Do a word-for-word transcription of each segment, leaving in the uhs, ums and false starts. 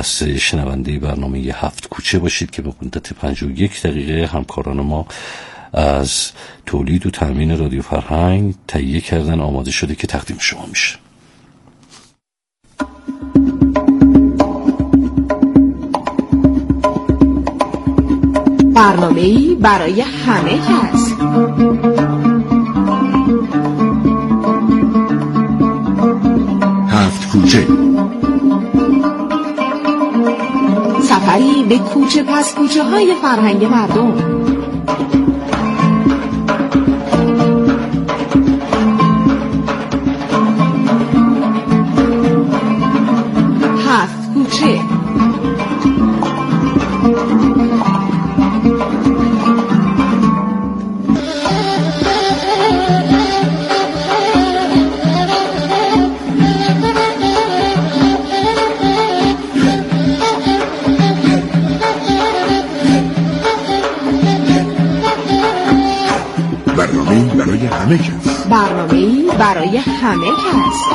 از شنونده برنامه هفت کوچه باشید که به مدت پنجاه و یک دقیقه همکاران ما از تولید و تامین رادیو فرهنگ تهیه کردن، آماده شده که تقدیم شما میشه. برنامه‌ای برای همه کس. هفت کوچه، سفری به کوچه پس کوچه های فرهنگ مردم. هفت کوچه. برنامه‌ای برای همه کس. برنامه‌ای برای همه کس.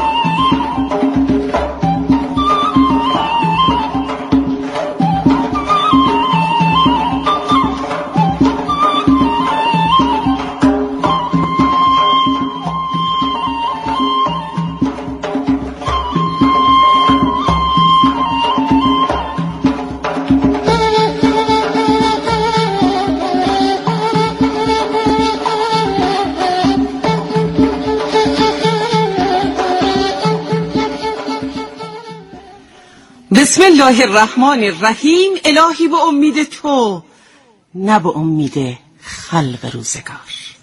بسم الله الرحمن الرحیم. الهی به امید تو، نه به امید خلق روزگار.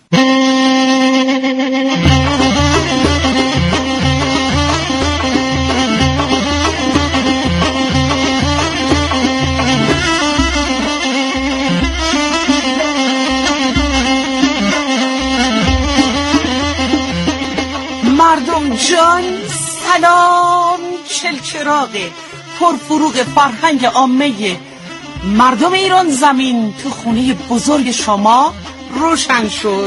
مردم جان سلام، چلچراغه پرفروغ فرهنگ عامه مردم ایران زمین تو خونه بزرگ شما روشن شد.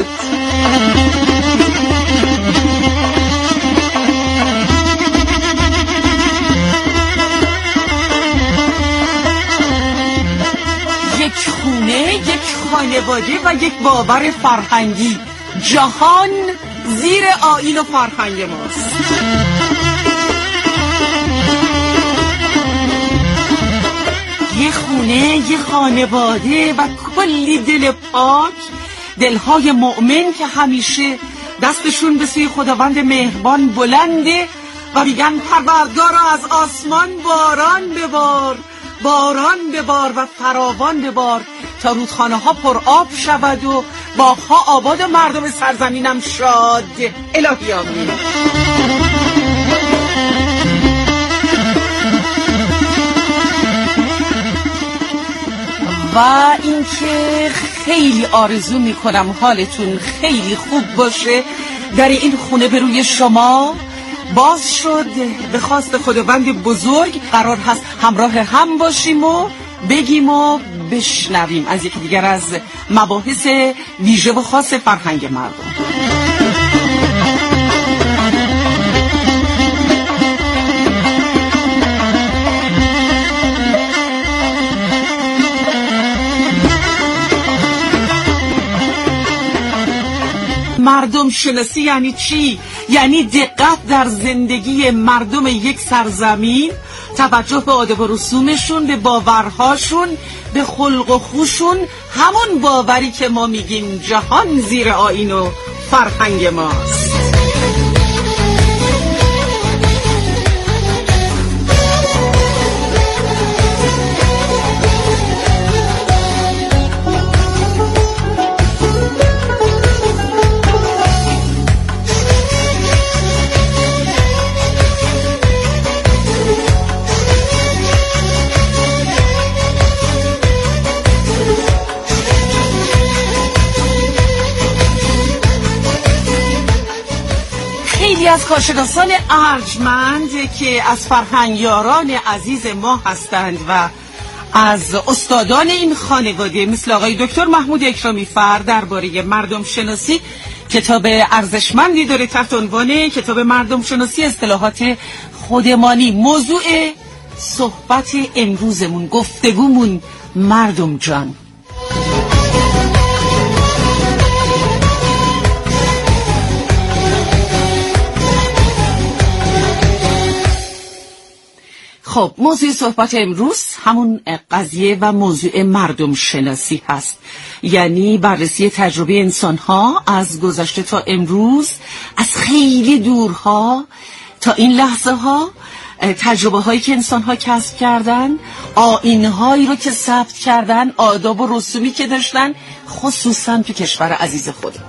یک خونه، یک خانواده و یک باور فرهنگی، جهان زیر آیین و فرهنگ ماست. یه خونه، یه خانواده و کلی دل پاک، دلهای مؤمن که همیشه دستشون به سوی خداوند مهربان بلنده و میگن پروردگارا از آسمان باران ببار، باران ببار و فراوان ببار تا رودخانه ها پر آب شود و باغ‌ها آباد و مردم سرزمینم شاد. الهی آمین. و اینکه خیلی آرزو میکنم حالتون خیلی خوب باشه. در این خونه به روی شما باز شد. به خواست خداوند بزرگ قرار هست همراه هم باشیم و بگیم و بشنویم از یکی دیگر از مباحث ویژه و خاص فرهنگ مردم. مردم شناسی یعنی چی؟ یعنی دقت در زندگی مردم یک سرزمین، توجه به آداب و رسومشون، به باورهاشون، به خلق و خوشون، همون باوری که ما میگیم جهان زیر آیین و فرهنگ ماست. خیلی از کارشناسان ارجمند که از فرهنگیاران عزیز ما هستند و از استادان این خانواده مثل آقای دکتر محمود اکرامی فر درباره مردم شناسی کتاب ارزشمندی داره تحت عنوان کتاب مردم شناسی اصطلاحات خودمانی. موضوع صحبت امروزمون، گفتگومون مردم جان. خب موضوع صحبت امروز همون قضیه و موضوع مردم شناسی هست، یعنی بررسی تجربه انسان‌ها از گذشته تا امروز، از خیلی دورها تا این لحظه ها، تجربه هایی که انسان ها کسب کردن، آیین هایی رو که ثبت کردن، آداب و رسومی که داشتن، خصوصا تو کشور عزیز خودم.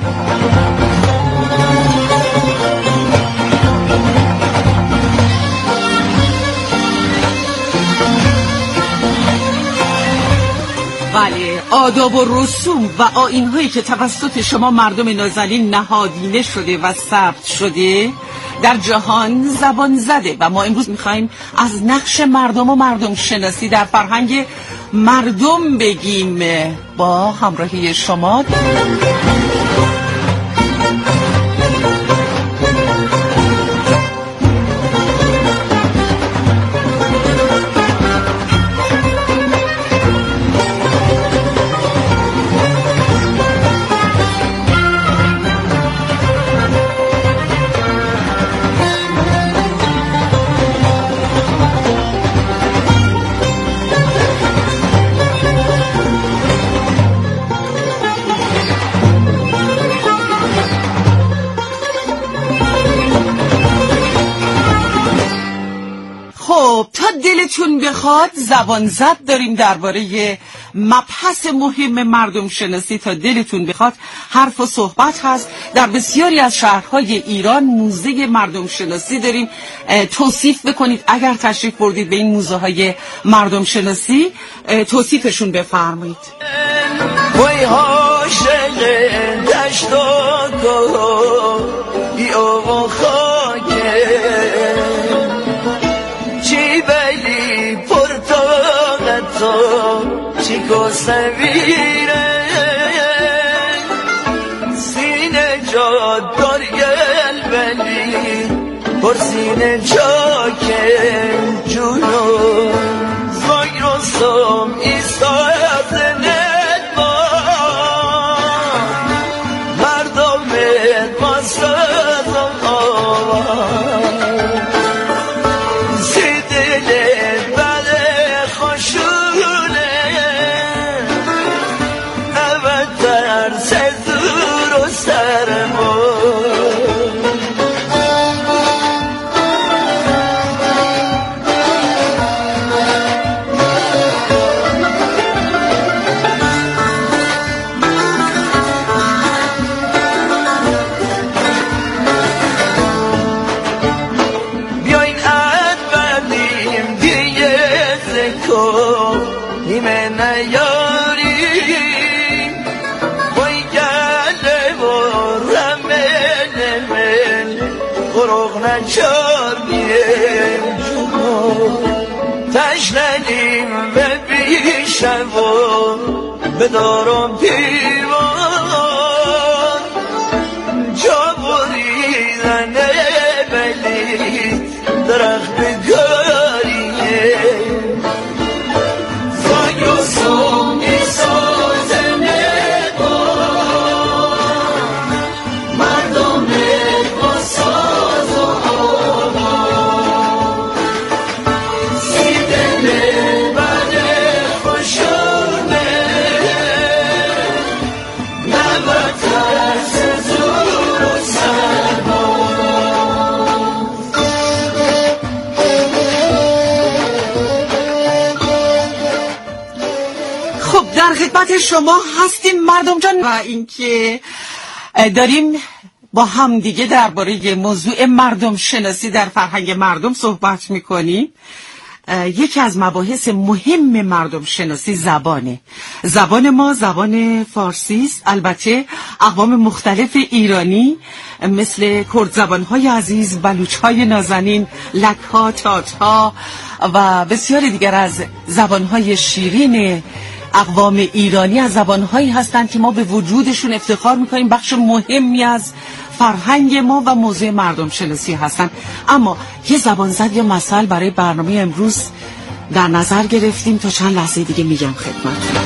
بله، آداب و رسوم و آیین هایی که توسط شما مردم نازنین نهادینه شده و ثبت شده در جهان زبان زده و ما امروز میخوایم از نقش مردم و مردم شناسی در فرهنگ مردم بگیم. با همراهی شما دلتون بخواد زبان زد داریم درباره مبحث مهم مردم شناسی. تا دلتون بخواد حرف و صحبت هست. در بسیاری از شهرهای ایران موزه مردم شناسی داریم. توصیف بکنید اگر تشریف بردید به این موزه های مردم شناسی، توصیفشون بفرمایید. وای عاشق دشت و کوه بیا و خاکه چی بلی پرتاقتو چیکو سویره سینه جا دارگل بلی پر سینه جا که جونو زایر و سم ایستا ازنت با مردمت با سازم آوان تشننیم به بیشم و بدارم پیوان جا بریدن بلی درخت بگاریه زنگ و سونی سازنه با مردم با ساز و خدمت شما هستیم مردم جان و اینکه داریم با هم دیگه درباره موضوع مردم شناسی در فرهنگ مردم صحبت میکنیم. یکی از مباحث مهم مردم شناسی زبانه. زبان ما زبان فارسی است. البته اقوام مختلف ایرانی مثل کرد زبان‌های عزیز، بلوچ‌های نازنین، لک‌ها، تات‌ها و بسیاری دیگر از زبان‌های شیرین اقوام ایرانی از زبان‌هایی هستند که ما به وجودشون افتخار می‌کنیم. بخش مهمی از فرهنگ ما و موضوع مردم شناسی هستن. اما یه زبانزد یا مثل برای برنامه امروز در نظر گرفتیم، تا چند لحظه دیگه میگم خدمتتون.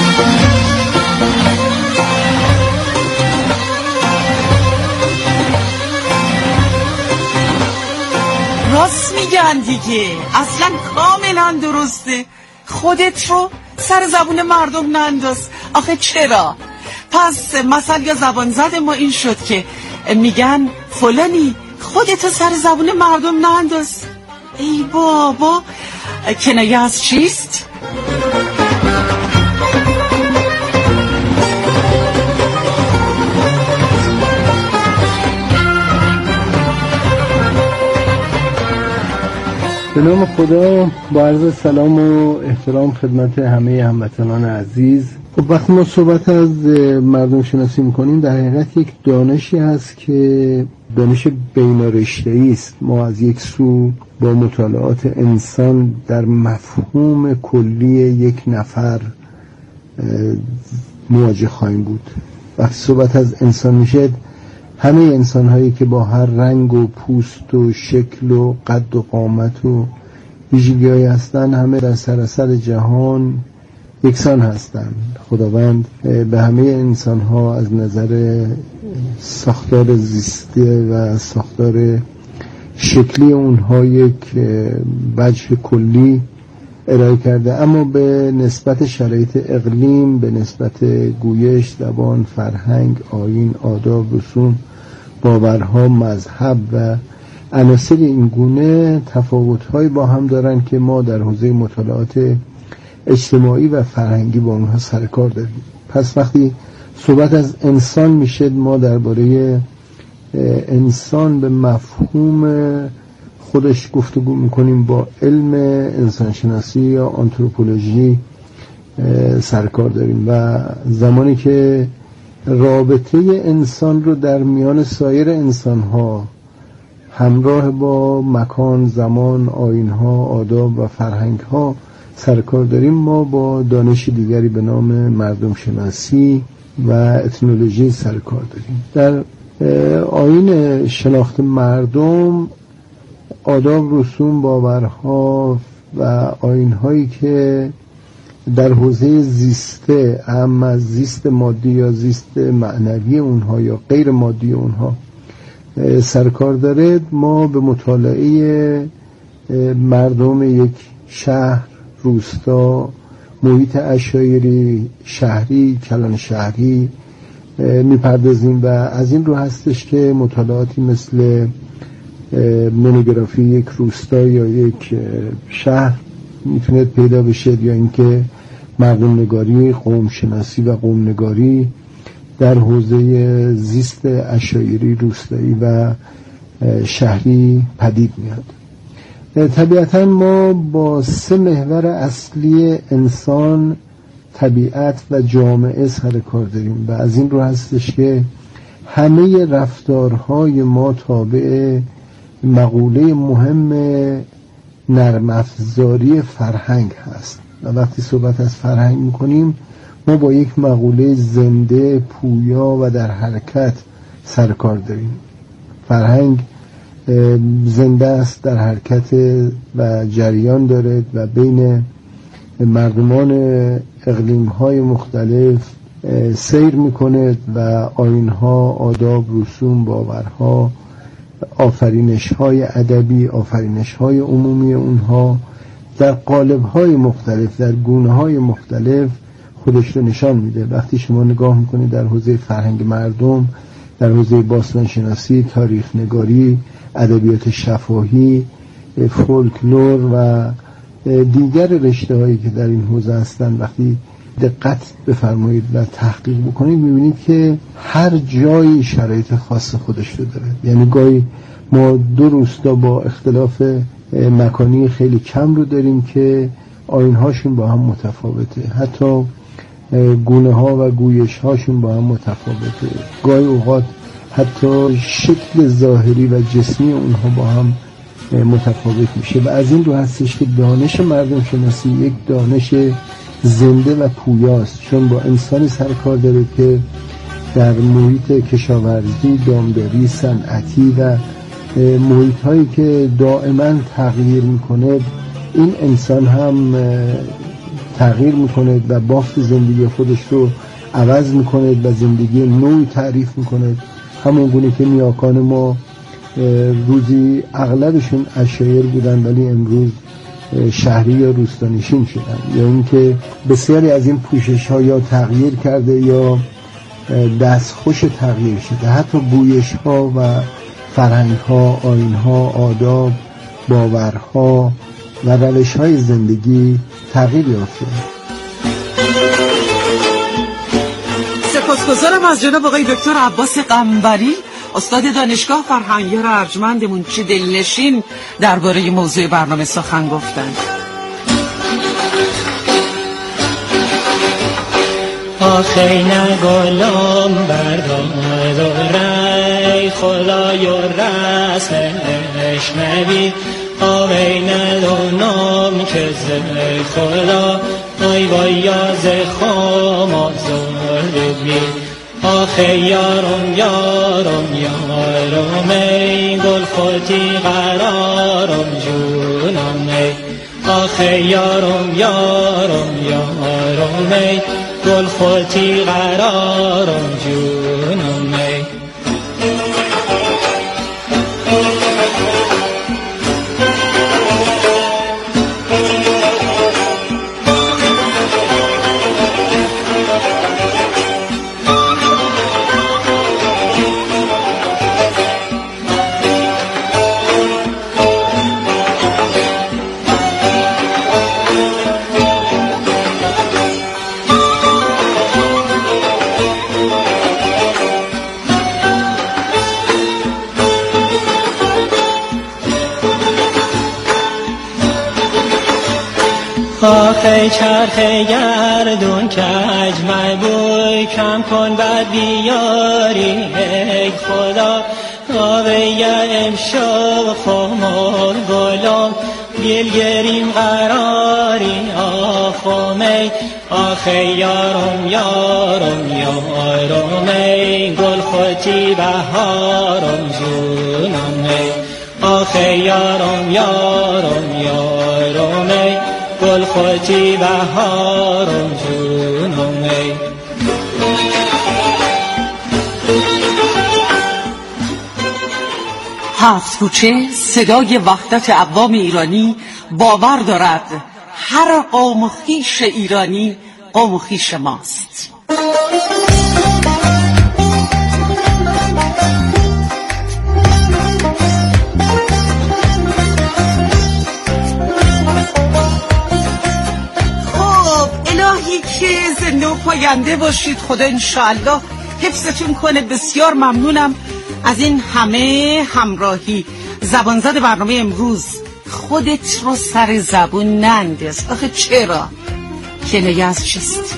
راست میگن دیگه، اصلا کاملا درسته. خودت رو سر زبون مردم ننداز. آخه چرا؟ پس مثل یا زبان زد ما این شد که میگن فلانی خودت رو سر زبون مردم ننداز. ای بابا، کنایه از چیست؟ به نام خدا، با عرض سلام و احترام خدمت همه هموطنان عزیز. خب وقتی ما صحبت از مردم شناسی میکنیم، در حقیقت یک دانشی هست که دانش بین‌رشته‌ای است. ما از یک سو با مطالعات انسان در مفهوم کلی یک نفر مواجه خواهیم بود. وقتی صحبت از انسان میشه، همه انسان هایی که با هر رنگ و پوست و شکل و قد و قامت و ویژگی‌هایی هستند، همه در سراسر جهان یکسان هستند. خداوند به همه انسان ها از نظر ساختار زیسته و ساختار شکلی اونها یک وجه کلی ارائه کرده، اما به نسبت شرایط اقلیم، به نسبت گویش، زبان، فرهنگ، آیین، آداب، رسوم، باورها، مذهب و عناصر این گونه تفاوت‌های با هم دارن که ما در حوزه مطالعات اجتماعی و فرهنگی با اونها سر کار داریم. پس وقتی صحبت از انسان میشه، ما درباره انسان به مفهوم خودش گفتگو میکنیم، با علم انسانشناسی یا آنتروپولوژی سرکار داریم و زمانی که رابطه انسان رو در میان سایر انسانها همراه با مکان، زمان، آیین‌ها، آداب و فرهنگ‌ها سرکار داریم، ما با دانش دیگری به نام مردم شناسی و اتنولوژی سرکار داریم. در آیین شناخت مردم، آداب، رسوم، باورها و آیین‌هایی که در حوزه زیسته، اهم از زیست مادی یا زیست معنوی اونها یا غیر مادی اونها سرکار داره، ما به مطالعه مردم یک شهر، روستا، محیط عشایری، شهری، کلان شهری میپردازیم و از این رو هستش که مطالعاتی مثل مونوگرافی یک روستا یا یک شهر میتونه پیدا بشه، یا اینکه مردم نگاری، قوم شناسی و قوم نگاری در حوزه زیست عشایری، روستایی و شهری پدید میاد. طبیعتاً ما با سه محور اصلی انسان، طبیعت و جامعه سر کار داریم و از این رو هستش که همه رفتارهای ما تابع مقوله مهم نرم افزاری فرهنگ هست و وقتی صحبت از فرهنگ میکنیم، ما با یک مقوله زنده، پویا و در حرکت سر کار داریم. فرهنگ زنده است، در حرکت و جریان دارد و بین مردمان اقلیم‌های مختلف سیر می‌کند و آیین‌ها، آداب، رسوم، باورها، آفرینش‌های ادبی، آفرینش‌های عمومی اونها در قالب‌های مختلف، در گونه‌های مختلف خودش رو نشان میده. وقتی شما نگاه می‌کنید در حوزه فرهنگ مردم، در حوزه باستانشناسی، تاریخ نگاری، ادبیات شفاهی، فولکلور و دیگر رشته‌هایی که در این حوزه هستند، وقتی دقت بفرمایید و تحقیق بکنید می‌بینید که هر جایی شرایط خاص خودش رو داره. یعنی گاهی ما دو روستا با اختلاف مکانی خیلی کم رو داریم که آیین‌هاشون با هم متفاوته، حتی گونه ها و گویش هاشون با هم متفاوته، گاهی اوقات حتی شکل ظاهری و جسمی اونها با هم متفاوت میشه و از این رو هستش که دانش مردم شناسی یک دانش زنده و پویاست، چون با انسانی سر کار داره که در محیط کشاورزی، دامداری، صنعتی و محیط هایی که دائما تغییر میکنه، این انسان هم تغییر میکنه و بافت زندگی خودش رو عوض میکنه و زندگی نوعی تعریف میکنه. همون گونه که نیاکان ما روزی اغلبشون عشایر بودن ولی امروز شهری یا روستانشین شدن، یا اینکه بسیاری از این پوشش ها یا تغییر کرده یا دستخوش تغییر شده. حتی بویش ها و فرهنگ ها، آیین ها، آداب، باورها و روش های زندگی تغییر یافته. سپاسگزارم از جناب آقای دکتر عباس قنبری، استاد دانشگاه فرهنگیار ارجمندمون، چه دلنشین درباره موضوع برنامه سخن گفتن. آخی نگلم برداره خدای و رسمش نبی، آوی ندونم که زی خدا آی وای یاز خام آزار بی. آخی یارم یارم یارم ای گل خودی قرارم جونم ای. آخی یارم یارم یارم ای گل خودی قرارم جونم ای. آخی چرخ گردون کج مبوی کم کن بد بیاری ای خدا. آوی امشب خمال گلم بیلگریم قراری آخمی. آخی یارم یارم یارم ای گل خودی بهارم جونم ای. آخی یارم یارم یارم ای گل خودی بهارم جونم ای. هفت کوچه صدای وحدت اقوام ایرانی باور دارد هر قوم و خویش ایرانی قوم و خویش ماست. که زنده و پاینده باشید. خدا انشاءالله حفظتون کنه. بسیار ممنونم از این همه همراهی. زبانزد برنامه امروز، خودت رو سر زبون ننداز. آخه چرا؟ کنایه از چیست؟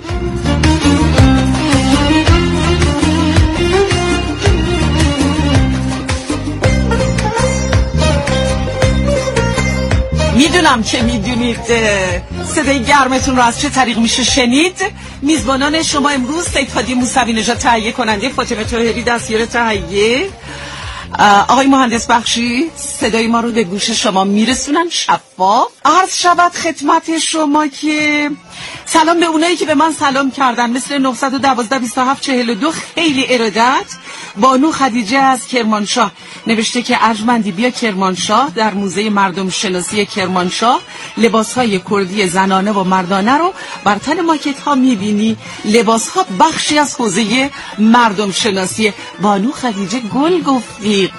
میدونم که میدونید صدای گرمتون رو از چه طریق میشه شنید. میزبانان شما امروز سید هادی موسوی نژاد تهیه کننده، فاطمه طاهری دستیار تهیه، آقای مهندس بخشی صدای ما رو به گوش شما میرسونن شفاف. عرض شود خدمت شما که سلام به اونایی که به من سلام کردن، مثل نه یک دو بیست و هفت چهل و دو. خیلی ارادت. بانو خدیجه از کرمانشاه نوشته که ارجمندی بیا کرمانشاه، در موزه مردم شناسی کرمانشاه لباسهای کردی زنانه و مردانه رو بر تن ماکت ها میبینی. لباس ها بخشی از حوزه مردم شناسی. بانو خدیجه گل گفتی.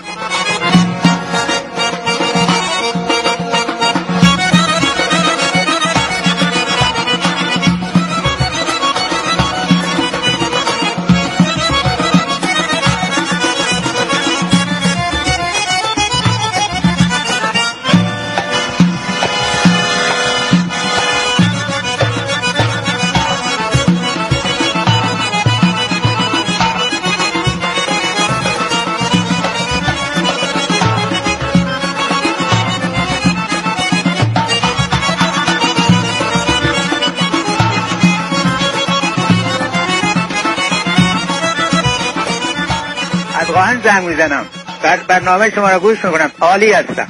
اتفاقا زنگ میزنم، بر برنامه شما را گوش میکنم، عالی هستم.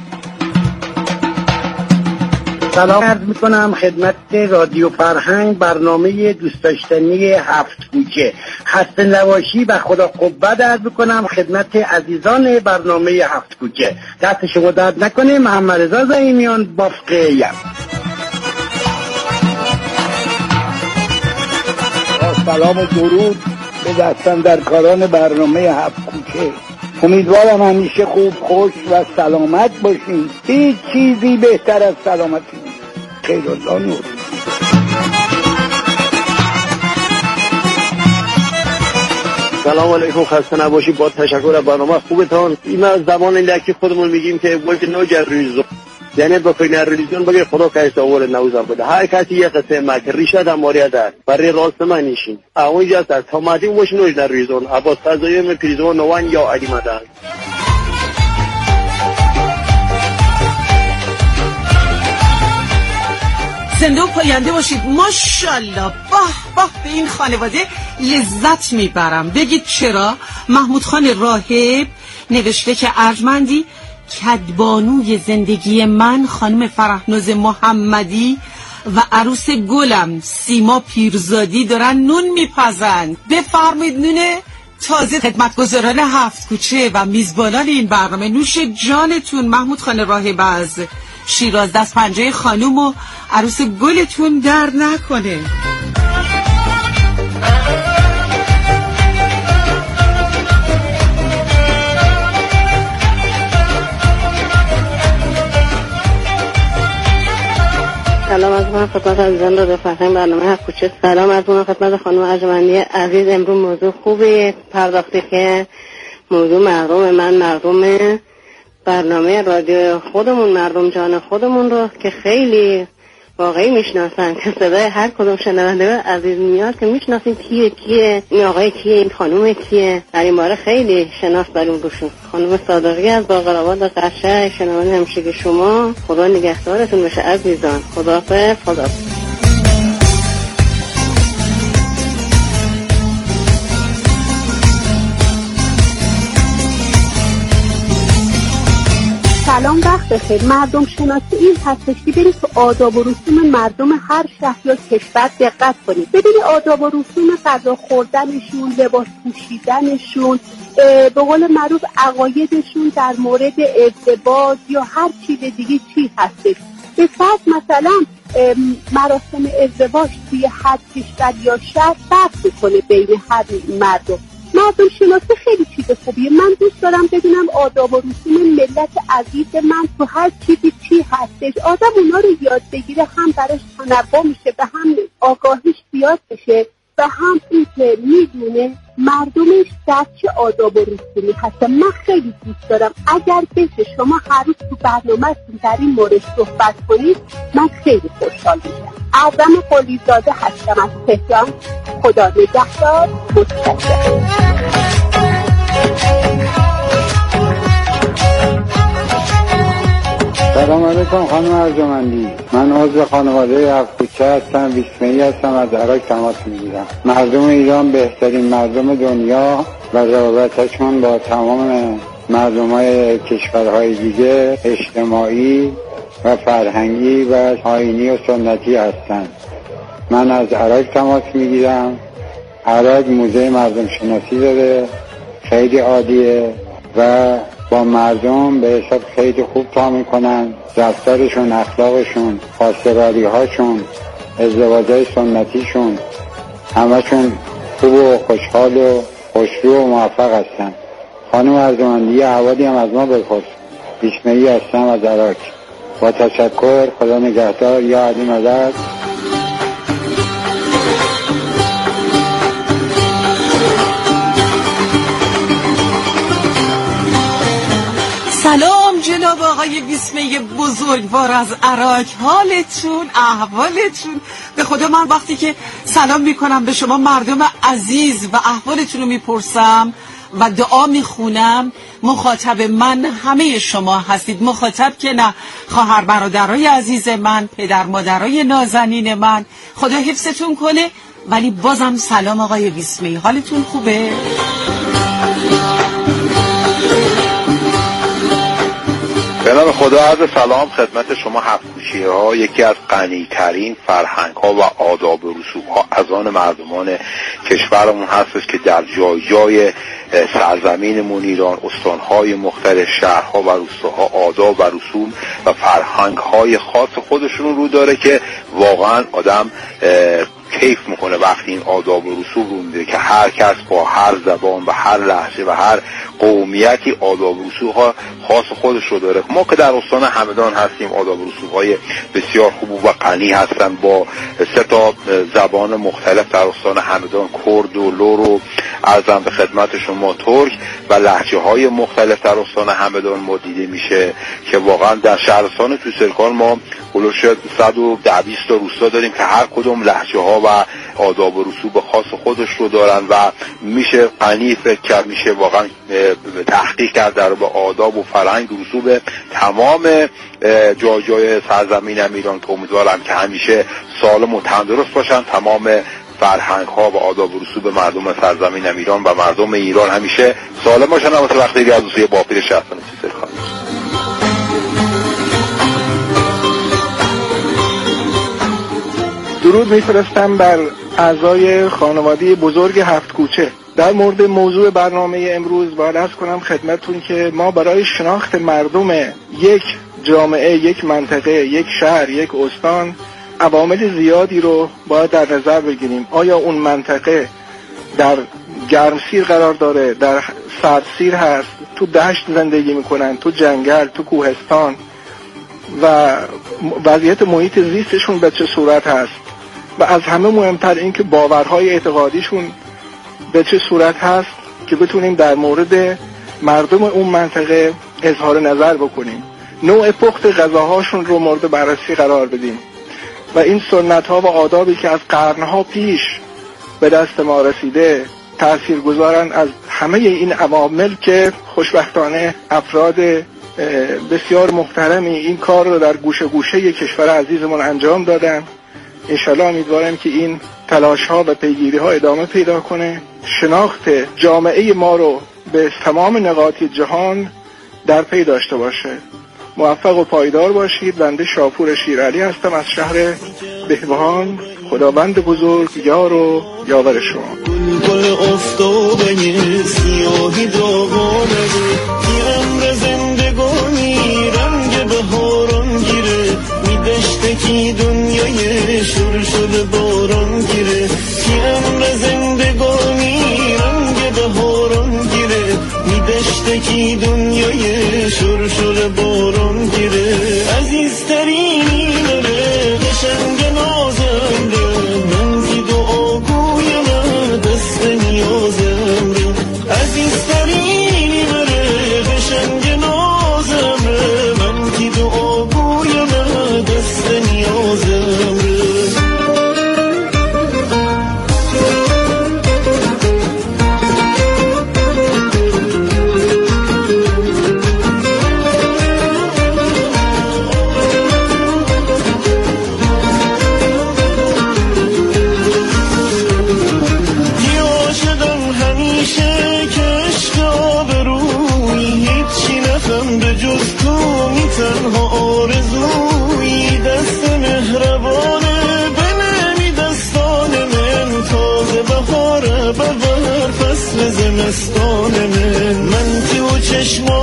سلام عرض میکنم خدمت رادیو فرهنگ، برنامه دوست داشتنی هفت کوچه. خسته نباشی و خدا قوت عرض میکنم خدمت عزیزان برنامه هفت کوچه. دست شما درد نکنه. محمد رضا زایمیان، بافقه یم. سلام و درود به دستن در کاران برنامه هفت کوچه. امیدوارم همیشه خوب، خوش و سلامت باشین. هیچ چیزی بهتر از سلامتی نیست. خیر الله نور. سلام علیکم، خسته نباشی. با تشکر از برنامه خوبتان. این از زمان لکی خودمون میگیم که وقت نوجر ریزو، یعنی با فکر ریلیزیون بگه خدا کاش آور نوزا بده. هر کسی یه قصه مکر ریشه در ماریه در برای راست من نیشین اونجا است تا مادی وش نوج در ریزون عباس قضایی پریزون نوان یا علی مدن. زنده و پاینده باشید. ماشاءالله. باه باه به این خانواده لذت میبرم. بگید چرا؟ محمود خان راهب نوشته که ارجمندی کدبانوی زندگی من خانم فرهناز محمدی و عروس گلم سیما پیرزادی دارن نون میپزن. بفرمایید نون تازه. خدمتگزاران هفت کوچه و میزبانان این برنامه، نوش جانتون. محمود خان راهب از شیراز، دست پنجه خانوم و عروس گلتون درد نکنه. سلام از من خدمت عزیزان را فرهنگ برنامه هفت کوچه. سلام از من خدمت خانم ارجمندی عزیز. امروز موضوع خوبی پرداخته که موضوع مردم من، مردم برنامه رادیو خودمون، مردم جان خودمون رو که خیلی واقعی میشناسن، که صدای هر کدوم شنونده عزیز میاد که میشناسین کیه کیه این آقای کیه، این خانوم کیه. در این باره خیلی شناس داریم روشون. خانم صادقی از باقرآباد قشنگ، شنونده همیشگی شما. خدا نگهدارتون بشه عزیزان. خداحافظ. خداحافظ. سلام، وقت بخیر. مردم شناسی این هستش که برید تو آداب و رسوم مردم هر شهر یا کشور دقت کنید. ببینید آداب و رسوم غذا خوردنشون، لباس پوشیدنشون، به قول معروف عقایدشون در مورد ازدواج یا هر چیز دیگه چی هستش. به فرض مثلا مراسم ازدواج توی هر کشور یا شهر فرق میکنه بین هر مردم. مردم شناسی خیلی چیز خوبیه. من دوست دارم بدونم آداب و رسوم ملت عزیز من تو هر چیزی چی هستش. آدم اونا رو یاد بگیره، هم براش تنوع میشه و هم آگاهیش زیاد بشه و هم این که میدونه مردمش در چه آداب و رسومی هست. من خیلی دوست دارم اگر بشه شما هر روز تو برنامه‌تون در این مورد صحبت کنید، من خیلی خوشحال میشم. اعظم قلیزاده هستم از تهران. خدا نگهدار. متشکرم. سلام علیکم خانم ارجمندی. من عضو خانواده هفت کوچه هستم. بیسمه‌ای هستم. از عراق تماس میگیرم. مردم ایران بهترین مردم دنیا و رابطه‌شون با تمام مردم‌های کشورهای دیگه اجتماعی و فرهنگی و آیینی و سنتی هستند. من از عراق تماس میگیرم. عراق موزه مردم شناسی داره، خیلی عالیه و با مردم به حساب خیلی خوب تا میکنن. رفتارشون، اخلاقشون، خواستگاری هاشون، ازدواجای سنتیشون، همشون خوب و خوشحال و خوشرو و موفق هستن. خانم ارجمندی احوالی هم از ما بپرس. بیسمه‌ای هستم از عراق. با تشکر. خدا نگهدار. یا علی مدد. سلام جناب آقای بیسمه بزرگوار از عراق. حالتون، احوالتون؟ به خدا من وقتی که سلام میکنم به شما مردم عزیز و احوالتون رو میپرسم و دعا میخونم، مخاطب من همه شما هستید. مخاطب که نه، خواهر برادرای عزیز من، پدر مادرای نازنین من، خدا حفظتون کنه. ولی بازم سلام آقای بیسمه، حالتون خوبه؟ به نام خدا، عرض سلام خدمت شما هفت‌کوچی ها. یکی از غنی ترین فرهنگ ها و آداب و رسوم ها از آن مردمان کشورمون هستش که در جای جای سرزمینمون ایران، استانهای مختلف، شهرها و روستاها آداب و رسوم و فرهنگ های خاص خودشون رو داره که واقعا آدم کیف میکنه وقتی این آداب و رسوم رو میده که هر کس با هر زبان و هر لهجه و هر قومیتی آداب و رسوم ها خاص خودش رو داره. ما که در استان همدان هستیم، آداب و رسوم های بسیار خوب و غنی هستن با سه تا زبان مختلف در استان همدان، کرد و لور و ارزم به خدمت شما ترک و لهجه های مختلف در استان همدان ما دیده میشه که واقعا در شهرستان توسرکان ما بلوش صد و ده بیست تا روستا داریم که هر کدوم لهجه ها و آداب و رسوم خاص خودش رو دارن و میشه غنی فکر کرد، میشه واقعا تحقیق کرد در به آداب و فرهنگ و رسوم تمام جای جای سرزمینم ایران که امیدوارم که همیشه سالم و تندرست باشن. تمام فرهنگ ها و آداب و رسوم مردم سرزمینم ایران و مردم ایران همیشه سالم باشن. واسه وقتی از سوی باپیر شهرستان توسرکان. درود میفرستم بر اعضای خانواده بزرگ هفت کوچه. در مورد موضوع برنامه امروز باید عرض کنم خدمتتون که ما برای شناخت مردم یک جامعه، یک منطقه، یک شهر، یک استان عوامل زیادی رو باید در نظر بگیریم. آیا اون منطقه در گرمسیر قرار داره، در سردسیر هست، تو دشت زندگی میکنن، تو جنگل، تو کوهستان و وضعیت محیط زیستشون به چه صورت هست و از همه مهمتر این که باورهای اعتقادیشون به چه صورت هست که بتونیم در مورد مردم اون منطقه اظهار نظر بکنیم. نوع پخت غذاهاشون رو مورد بررسی قرار بدیم و این سنت ها و آدابی که از قرنها پیش به دست ما رسیده تأثیر گذارن از همه این عوامل که خوشبختانه افراد بسیار محترمی این کار رو در گوشه گوشه کشور عزیزمون انجام دادن. انشالله امیدوارم که این تلاش ها و پیگیری ها ادامه پیدا کنه، شناخت جامعه ما رو به تمام نقاط جهان در پی داشته باشه. موفق و پایدار باشید. بنده شاپور شیرعلی هستم از شهر بهبهان. خداوند بزرگ یار و یاور شما. گل افتابه سیاهی داغانه که امر زندگانی رنگ بهاران گیره میدشته کی دنیای شور شده باران گیره که امر زندگانی رنگ بهاران گیره میدشته کی دنیای شور شده باران گیره عزیزترینی نره قشنگ نازم ره من که دعاگوی من دست نیازم ره عزیزترینی نره قشنگ نازم ره من که دعاگوی من دست نیازم ره تنها آرزوی دست مهربانه بنمی دستان من تازه بهاره ببر فصل زمستان من من تو چشمان